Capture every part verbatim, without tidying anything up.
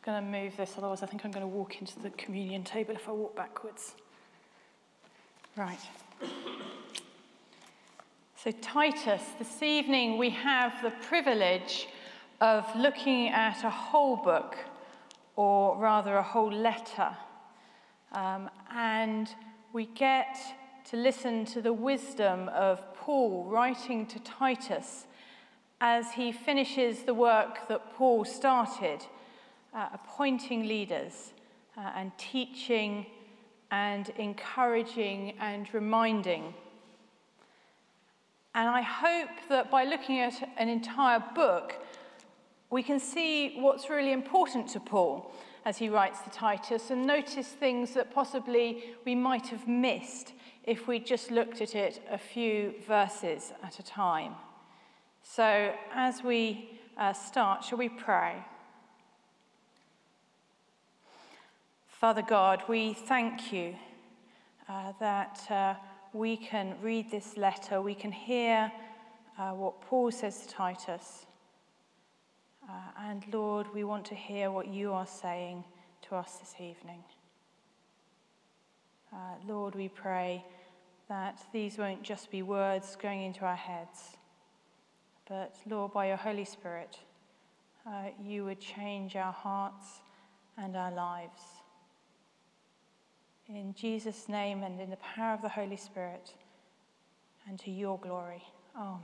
going to move this, otherwise I think I'm going to walk into the communion table if I walk backwards. Right. So Titus, this evening we have the privilege of looking at a whole book, or rather a whole letter. Um, and we get to listen to the wisdom of Paul writing to Titus as he finishes the work that Paul started, uh, appointing leaders uh, and teaching and encouraging and reminding. And I hope that by looking at an entire book, we can see what's really important to Paul as he writes to Titus and notice things that possibly we might have missed if we just looked at it a few verses at a time. So as we uh, start, shall we pray? Father God, we thank you uh, that uh, we can read this letter, we can hear uh, what Paul says to Titus. Uh, and Lord, we want to hear what you are saying to us this evening. Uh, Lord, we pray that these won't just be words going into our heads, but Lord, by your Holy Spirit, uh, you would change our hearts and our lives. In Jesus' name and in the power of the Holy Spirit, and to your glory. Amen.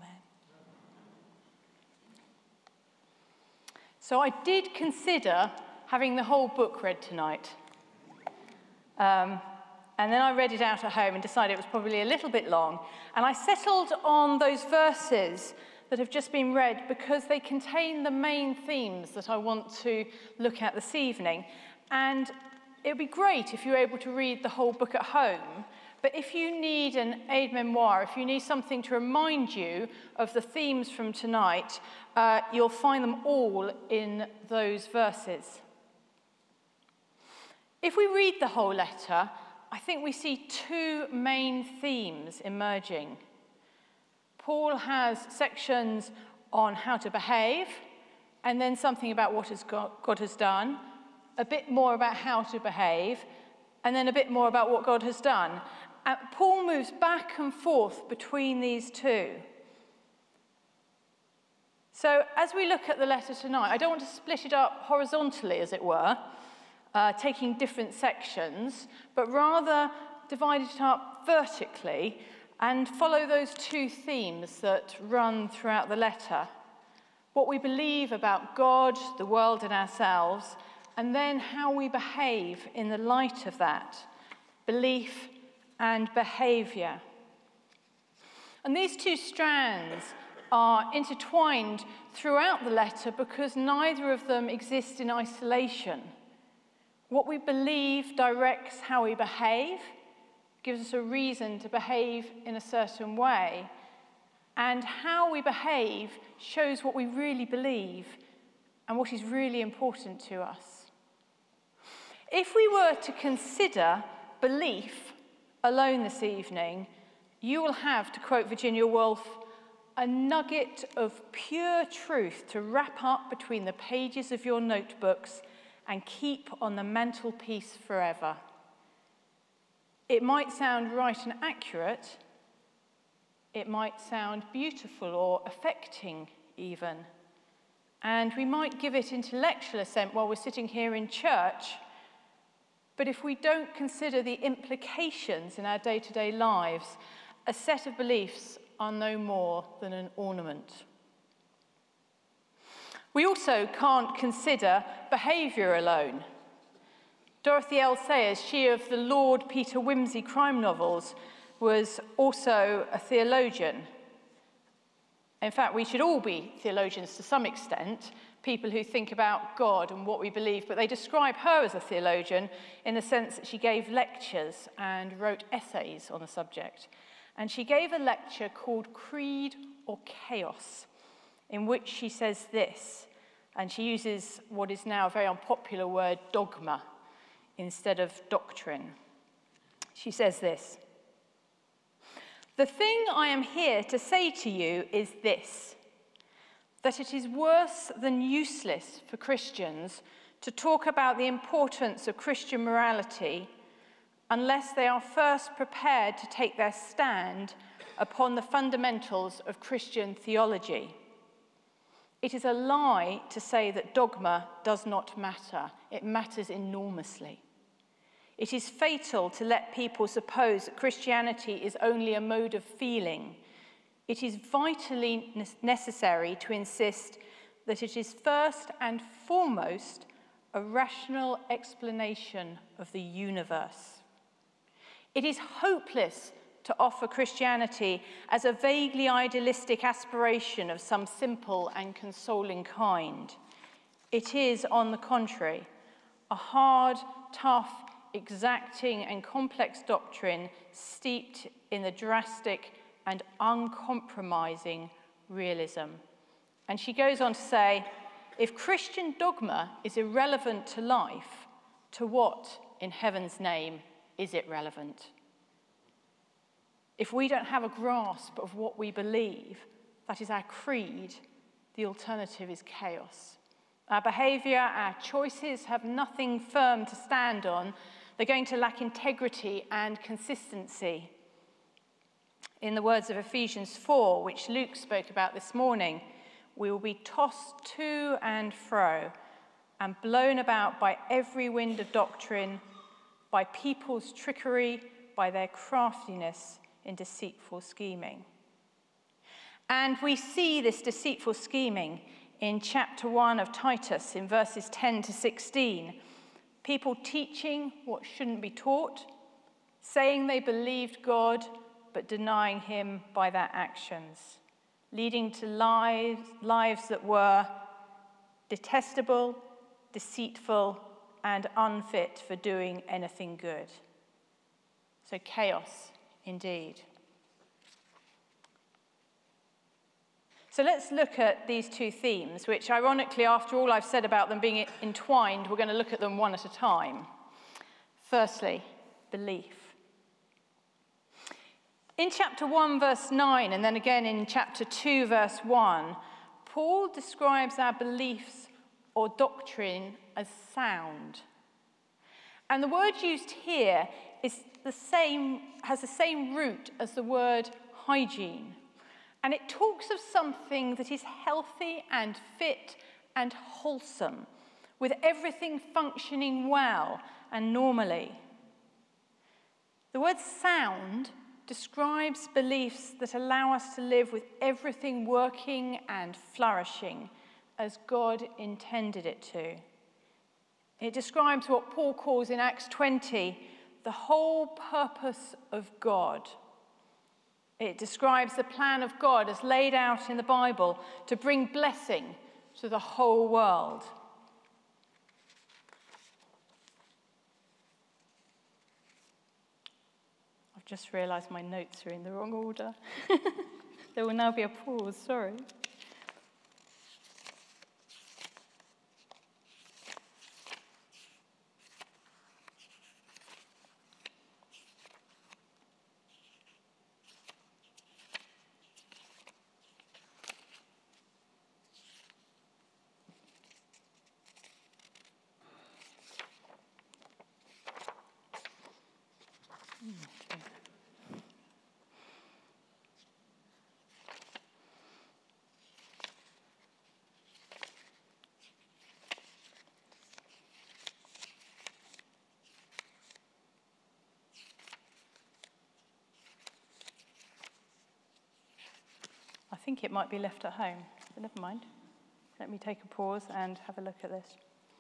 So I did consider having the whole book read tonight. Um, and then I read it out at home and decided it was probably a little bit long. And I settled on those verses that have just been read because they contain the main themes that I want to look at this evening. And it would be great if you were able to read the whole book at home. But if you need an aide-memoire, if you need something to remind you of the themes from tonight, uh, you'll find them all in those verses. If we read the whole letter, I think we see two main themes emerging. Paul has sections on how to behave, and then something about what has got, God has done, a bit more about how to behave, and then a bit more about what God has done. And Paul moves back and forth between these two. So as we look at the letter tonight, I don't want to split it up horizontally, as it were, uh, taking different sections, but rather divide it up vertically and follow those two themes that run throughout the letter. What we believe about God, the world, and ourselves, and then how we behave in the light of that, belief and behaviour. And these two strands are intertwined throughout the letter because neither of them exist in isolation. What we believe directs how we behave, gives us a reason to behave in a certain way, and how we behave shows what we really believe and what is really important to us. If we were to consider belief alone this evening, you will have, to quote Virginia Woolf, a nugget of pure truth to wrap up between the pages of your notebooks and keep on the mantelpiece forever. It might sound right and accurate. It might sound beautiful or affecting even. And we might give it intellectual assent while we're sitting here in church. But if we don't consider the implications in our day-to-day lives, a set of beliefs are no more than an ornament. We also can't consider behaviour alone. Dorothy L. Sayers, she of the Lord Peter Wimsey crime novels, was also a theologian. In fact, we should all be theologians to some extent, people who think about God and what we believe, but they describe her as a theologian in the sense that she gave lectures and wrote essays on the subject. And she gave a lecture called Creed or Chaos, in which she says this, and she uses what is now a very unpopular word, dogma, instead of doctrine. She says this: "The thing I am here to say to you is this, that it is worse than useless for Christians to talk about the importance of Christian morality unless they are first prepared to take their stand upon the fundamentals of Christian theology. It is a lie to say that dogma does not matter. It matters enormously. It is fatal to let people suppose that Christianity is only a mode of feeling. It is vitally necessary to insist that it is first and foremost a rational explanation of the universe. It is hopeless to offer Christianity as a vaguely idealistic aspiration of some simple and consoling kind. It is, on the contrary, a hard, tough, exacting and complex doctrine steeped in the drastic and uncompromising realism. And she goes on to say, if Christian dogma is irrelevant to life, to what, in heaven's name, is it relevant? If we don't have a grasp of what we believe, that is our creed, the alternative is chaos. Our behavior, our choices have nothing firm to stand on. They're going to lack integrity and consistency. In the words of Ephesians four, which Luke spoke about this morning, we will be tossed to and fro and blown about by every wind of doctrine, by people's trickery, by their craftiness in deceitful scheming. And we see this deceitful scheming in chapter one of Titus, in verses ten to sixteen. People teaching what shouldn't be taught, saying they believed God, but denying him by their actions, leading to lives, lives that were detestable, deceitful, and unfit for doing anything good. So chaos, indeed. So let's look at these two themes, which ironically, after all I've said about them being entwined, we're going to look at them one at a time. Firstly, belief. In chapter one, verse nine, and then again in chapter two, verse one, Paul describes our beliefs or doctrine as sound. And the word used here is the same, has the same root as the word hygiene. And it talks of something that is healthy and fit and wholesome, with everything functioning well and normally. The word sound describes beliefs that allow us to live with everything working and flourishing as God intended it to. It describes what Paul calls in Acts twenty, the whole purpose of God. It describes the plan of God as laid out in the Bible to bring blessing to the whole world. I've just realised my notes are in the wrong order. There will now be a pause, sorry. I think it might be left at home, but never mind. Let me take a pause and have a look at this.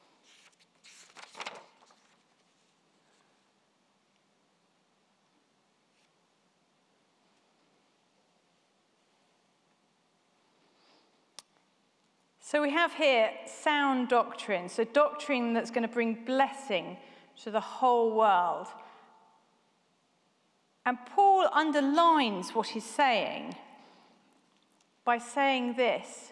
So we have here sound doctrine, so doctrine that's going to bring blessing to the whole world. And Paul underlines what he's saying by saying this.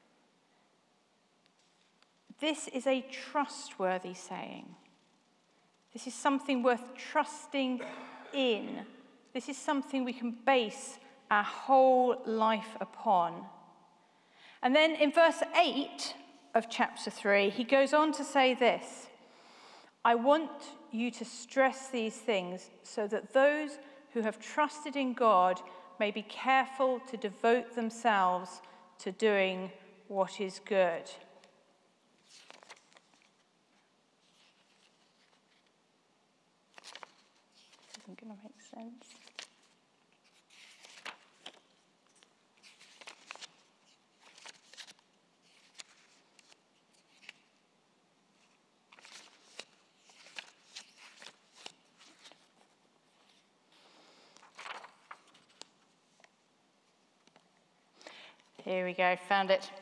This is a trustworthy saying. This is something worth trusting in. This is something we can base our whole life upon. And then in verse eight of chapter three, he goes on to say this: I want you to stress these things so that those who have trusted in God may be careful to devote themselves to doing what is good. Isn't going to make sense. Here we go, found it.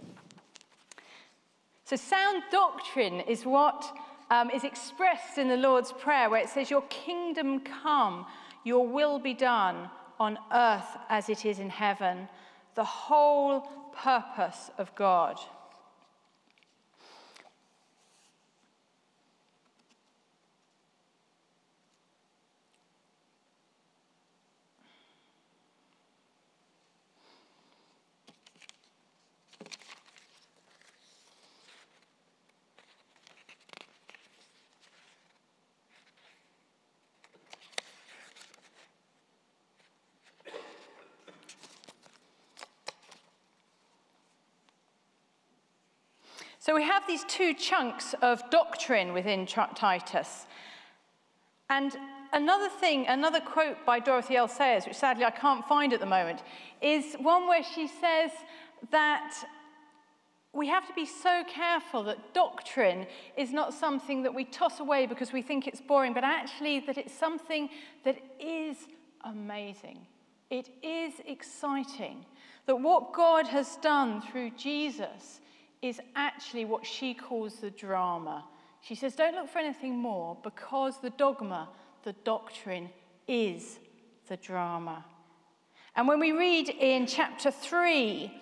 So sound doctrine is what um, is expressed in the Lord's Prayer, where it says, your kingdom come, your will be done on earth as it is in heaven. The whole purpose of God. So we have these two chunks of doctrine within Titus. And another thing, another quote by Dorothy L. Sayers, which sadly I can't find at the moment, is one where she says that we have to be so careful that doctrine is not something that we toss away because we think it's boring, but actually that it's something that is amazing. It is exciting. That what God has done through Jesus is actually what she calls the drama. She says, don't look for anything more, because the dogma, the doctrine, is the drama. And when we read in chapter three,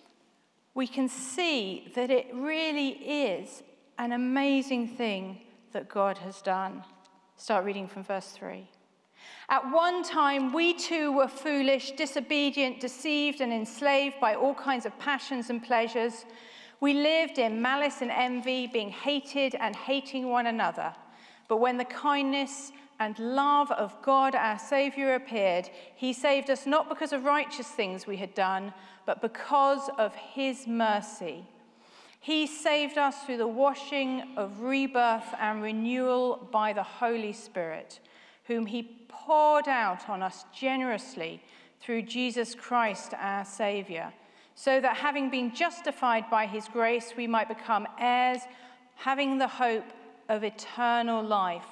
we can see that it really is an amazing thing that God has done. Start reading from verse three. At one time, we too were foolish, disobedient, deceived, and enslaved by all kinds of passions and pleasures. We lived in malice and envy, being hated and hating one another. But when the kindness and love of God our Saviour appeared, he saved us not because of righteous things we had done, but because of his mercy. He saved us through the washing of rebirth and renewal by the Holy Spirit, whom he poured out on us generously through Jesus Christ our Saviour, so that having been justified by his grace, we might become heirs, having the hope of eternal life.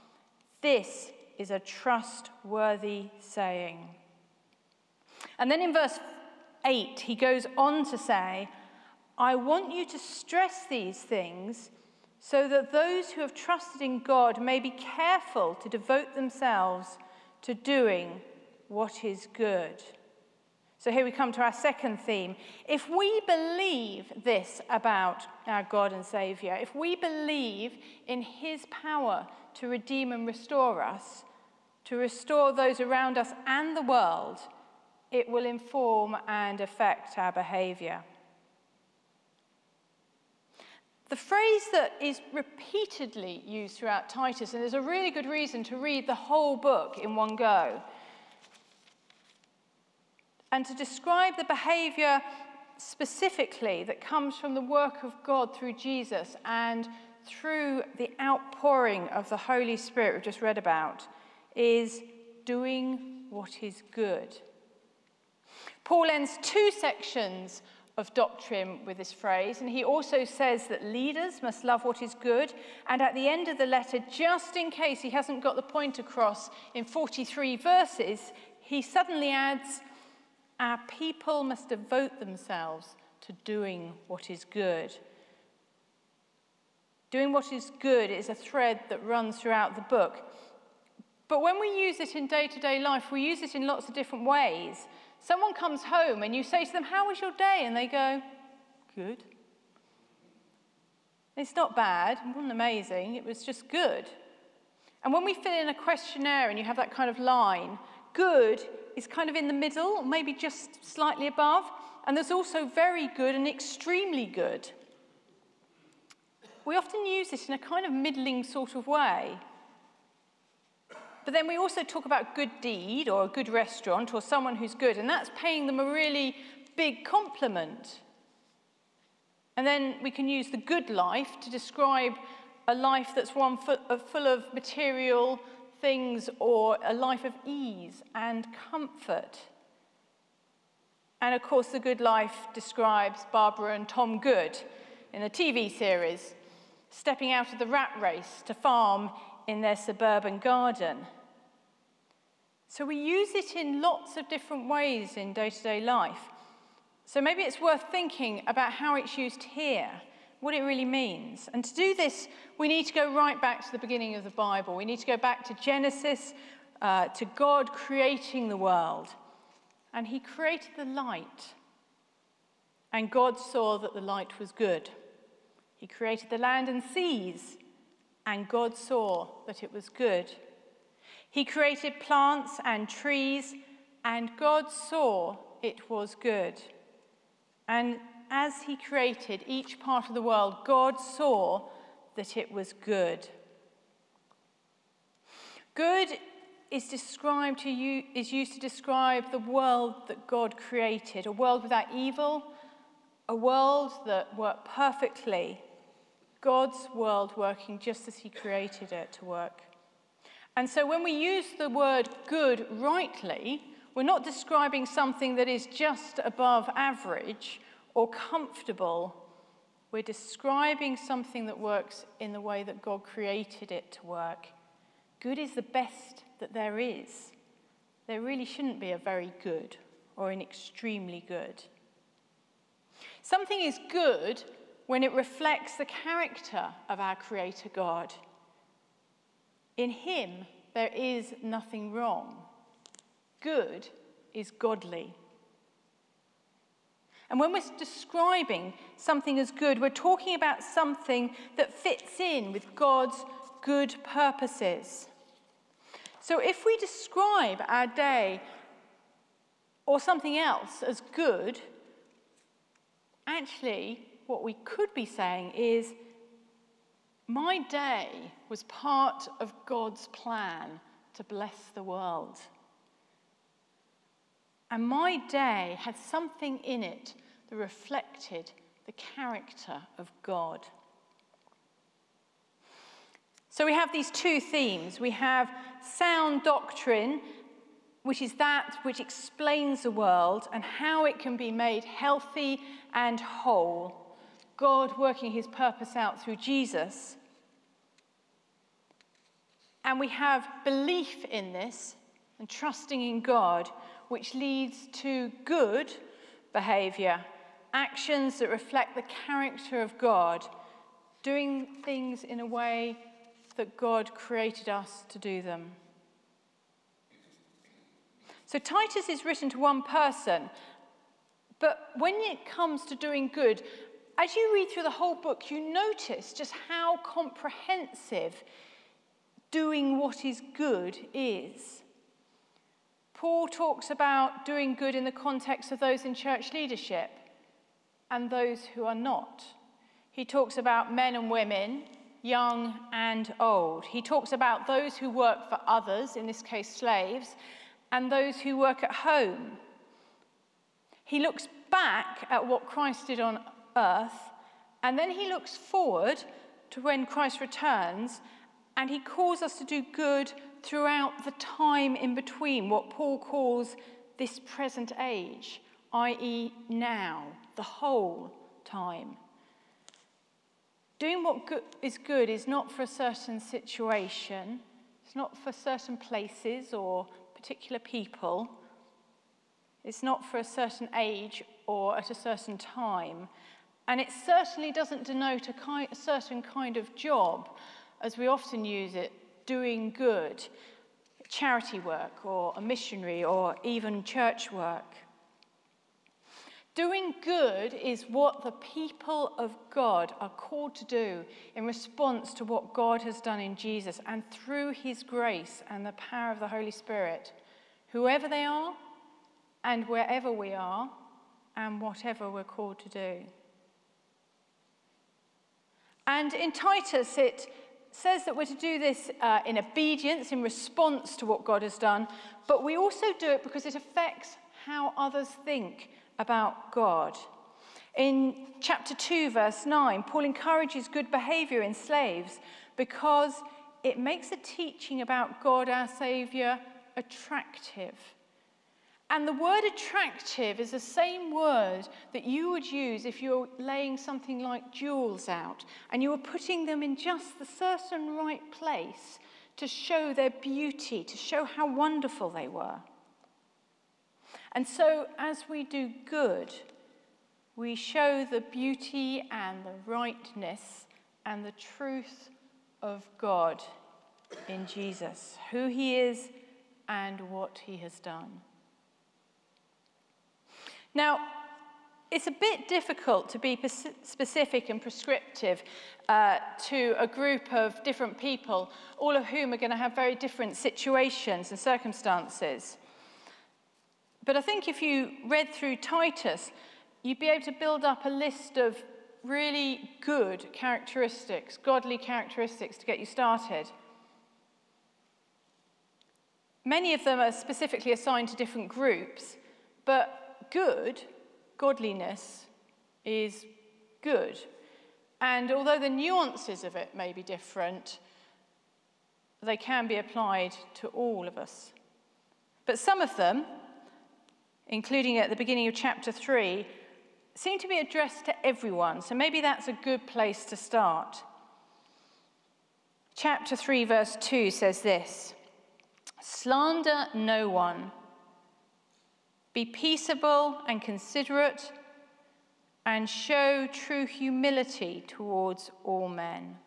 This is a trustworthy saying. And then in verse eight, he goes on to say, I want you to stress these things so that those who have trusted in God may be careful to devote themselves to doing what is good. So here we come to our second theme. If we believe this about our God and Saviour, if we believe in his power to redeem and restore us, to restore those around us and the world, it will inform and affect our behaviour. The phrase that is repeatedly used throughout Titus, and there's a really good reason to read the whole book in one go, and to describe the behaviour specifically that comes from the work of God through Jesus and through the outpouring of the Holy Spirit we've just read about, is doing what is good. Paul ends two sections of doctrine with this phrase, and he also says that leaders must love what is good, and at the end of the letter, just in case he hasn't got the point across in forty-three verses, he suddenly adds, our people must devote themselves to doing what is good. Doing what is good is a thread that runs throughout the book. But when we use it in day-to-day life, we use it in lots of different ways. Someone comes home and you say to them, how was your day? And they go, good. It's not bad, it wasn't amazing, it was just good. And when we fill in a questionnaire and you have that kind of line, good is kind of in the middle, maybe just slightly above, and there's also very good and extremely good. we often use this in a kind of middling sort of way. But then we also talk about good deed or a good restaurant or someone who's good, and that's paying them a really big compliment. And then we can use the good life to describe a life that's one full of material things or a life of ease and comfort. And of course, the good life describes Barbara and Tom Good in the T V series, stepping out of the rat race to farm in their suburban garden. So we use it in lots of different ways in day-to-day life. So maybe it's worth thinking about how it's used here, what it really means. And to do this, we need to go right back to the beginning of the Bible. We need to go back to Genesis, uh, to God creating the world. And he created the light. And God saw that the light was good. He created the land and seas. And God saw that it was good. He created plants and trees. And God saw it was good. And as he created each part of the world, God saw that it was good. Good is described to you, is used to describe the world that God created, a world without evil, a world that worked perfectly, God's world working just as he created it to work. And so when we use the word good rightly, we're not describing something that is just above average or comfortable. We're describing something that works in the way that God created it to work. Good is the best that there is. There really shouldn't be a very good or an extremely good. Something is good when it reflects the character of our Creator God. In him, there is nothing wrong. Good is godly. And when we're describing something as good, we're talking about something that fits in with God's good purposes. So if we describe our day or something else as good, actually what we could be saying is, my day was part of God's plan to bless the world. And my day had something in it that reflected the character of God. So we have these two themes. We have sound doctrine, which is that which explains the world and how it can be made healthy and whole. God working his purpose out through Jesus. And we have belief in this and trusting in God, which leads to good behavior, actions that reflect the character of God, doing things in a way that God created us to do them. So Titus is written to one person, but when it comes to doing good, as you read through the whole book, you notice just how comprehensive doing what is good is. Paul talks about doing good in the context of those in church leadership and those who are not. He talks about men and women, young and old. He talks about those who work for others, in this case slaves, and those who work at home. He looks back at what Christ did on earth, and then he looks forward to when Christ returns, and he calls us to do good throughout the time in between, what Paul calls this present age, that is now, the whole time. Doing what good is good is not for a certain situation, it's not for certain places or particular people, it's not for a certain age or at a certain time, and it certainly doesn't denote a, ki- a certain kind of job, as we often use it, doing good, charity work or a missionary or even church work. Doing good is what the people of God are called to do in response to what God has done in Jesus and through his grace and the power of the Holy Spirit, whoever they are and wherever we are and whatever we're called to do. And in Titus, it says that we're to do this uh, in obedience, in response to what God has done, but we also do it because it affects how others think about God. In chapter two, verse nine, Paul encourages good behavior in slaves because it makes the teaching about God, our Saviour, attractive. And the word attractive is the same word that you would use if you're laying something like jewels out and you were putting them in just the certain right place to show their beauty, to show how wonderful they were. And so as we do good, we show the beauty and the rightness and the truth of God in Jesus, who he is and what he has done. Now, it's a bit difficult to be specific and prescriptive uh, to a group of different people, all of whom are going to have very different situations and circumstances. But I think if you read through Titus, you'd be able to build up a list of really good characteristics, godly characteristics to get you started. Many of them are specifically assigned to different groups, but good, godliness, is good. And although the nuances of it may be different, they can be applied to all of us. But some of them, including at the beginning of chapter three, seem to be addressed to everyone. So maybe that's a good place to start. Chapter three, verse two says this: "Slander no one. Be peaceable and considerate, and show true humility towards all men."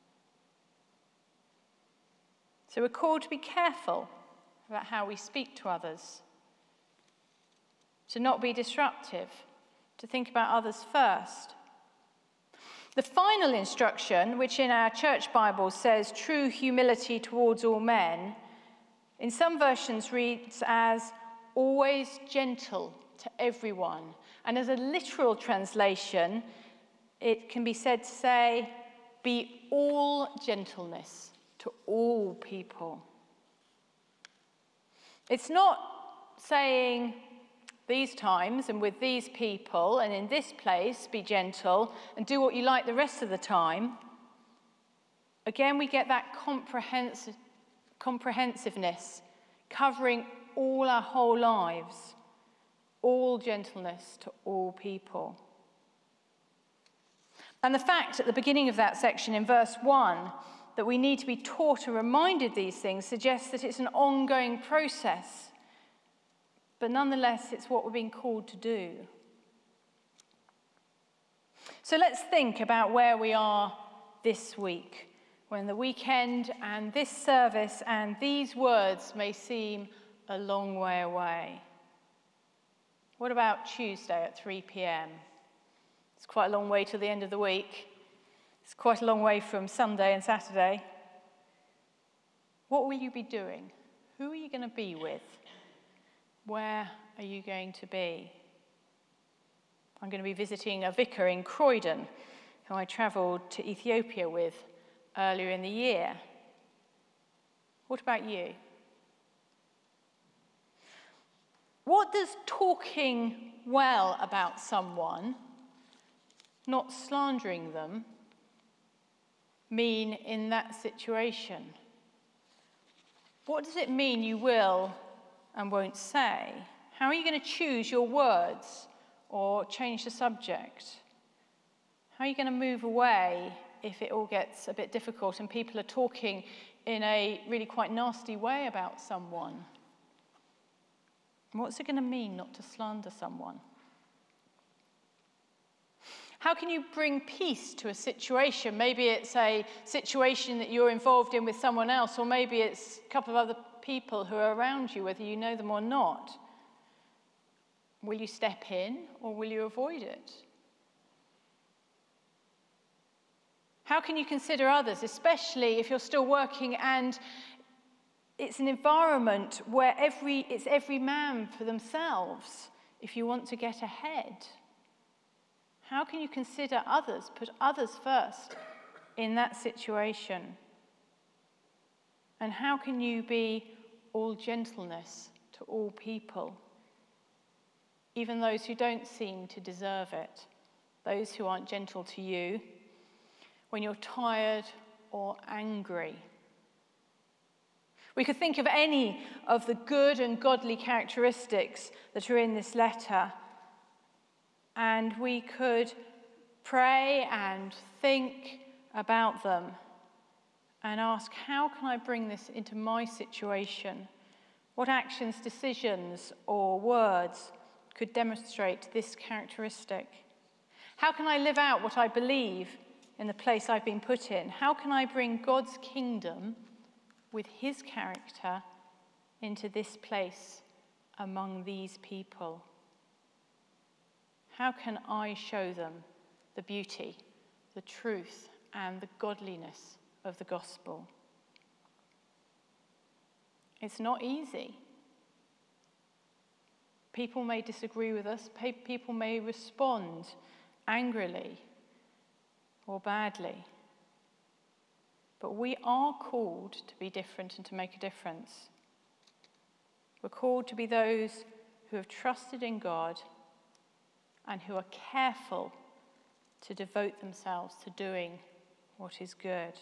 So we're called to be careful about how we speak to others, to not be disruptive, to think about others first. The final instruction, which in our church Bible says true humility towards all men, in some versions reads as always gentle to everyone. And as a literal translation, it can be said to say, be all gentleness to all people. It's not saying these times and with these people and in this place be gentle and do what you like the rest of the time. Again, we get that comprehensive, comprehensiveness covering all our whole lives, all gentleness to all people. And the fact at the beginning of that section in verse one that we need to be taught and reminded these things suggests that it's an ongoing process, but nonetheless it's what we're being called to do. So let's think about where we are this week, when the weekend and this service and these words may seem a long way away. What about Tuesday at three p.m? It's quite a long way to the end of the week. It's quite a long way from Sunday and Saturday. What will you be doing? Who are you going to be with? Where are you going to be? I'm going to be visiting a vicar in Croydon, who I travelled to Ethiopia with earlier in the year. What about you? What does talking well about someone, not slandering them, mean in that situation? What does it mean you will and won't say? How are you going to choose your words or change the subject? How are you going to move away if it all gets a bit difficult and people are talking in a really quite nasty way about someone? What's it going to mean not to slander someone? How can you bring peace to a situation? Maybe it's a situation that you're involved in with someone else, or maybe it's a couple of other people who are around you, whether you know them or not. Will you step in, or will you avoid it? How can you consider others, especially if you're still working and it's an environment where every, it's every man for themselves if you want to get ahead? How can you consider others, put others first in that situation? And how can you be all gentleness to all people, even those who don't seem to deserve it, those who aren't gentle to you, when you're tired or angry? We could think of any of the good and godly characteristics that are in this letter, and we could pray and think about them and ask, how can I bring this into my situation? What actions, decisions, or words could demonstrate this characteristic? How can I live out what I believe in the place I've been put in? How can I bring God's kingdom with his character into this place among these people? How can I show them the beauty, the truth, and the godliness of the gospel? It's not easy. People may disagree with us. People may respond angrily or badly. But we are called to be different and to make a difference. We're called to be those who have trusted in God and who are careful to devote themselves to doing what is good.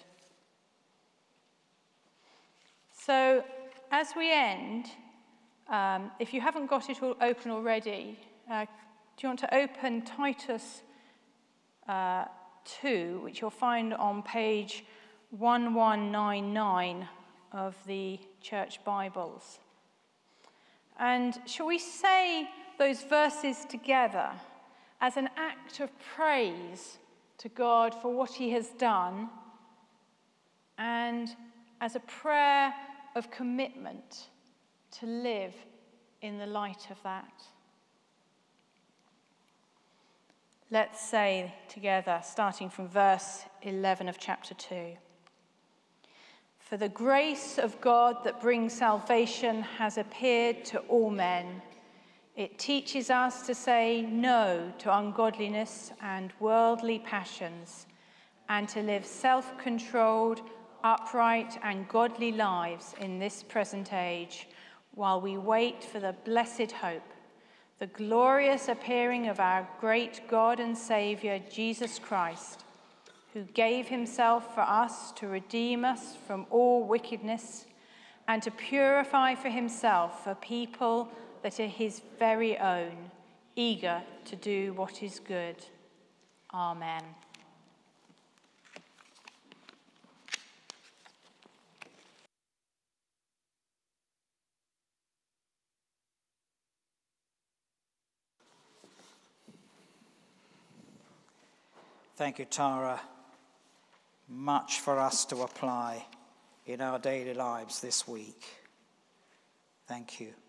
So, as we end, um, if you haven't got it all open already, uh, do you want to open Titus uh, two, which you'll find on page eleven ninety-nine of the Church Bibles? And shall we say those verses together as an act of praise to God for what he has done, and as a prayer of commitment to live in the light of that? Let's say together, starting from verse eleven of chapter two. For the grace of God that brings salvation has appeared to all men. It teaches us to say no to ungodliness and worldly passions, and to live self-controlled, upright, and godly lives in this present age, while we wait for the blessed hope, the glorious appearing of our great God and Saviour, Jesus Christ, who gave himself for us to redeem us from all wickedness and to purify for himself a people that are his very own, eager to do what is good. Amen. Thank you, Tara. Much for us to apply in our daily lives this week. Thank you.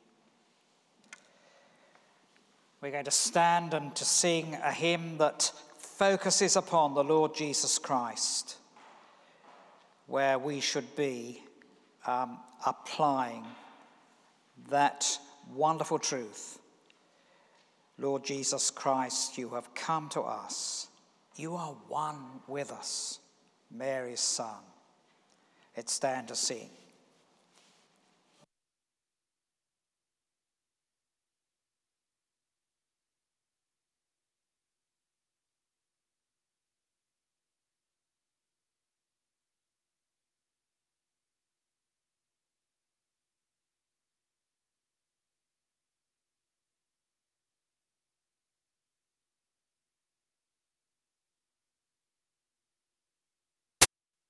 We're going to stand and to sing a hymn that focuses upon the Lord Jesus Christ, where we should be um, applying that wonderful truth. Lord Jesus Christ, you have come to us. You are one with us, Mary's Son. Let's stand to sing.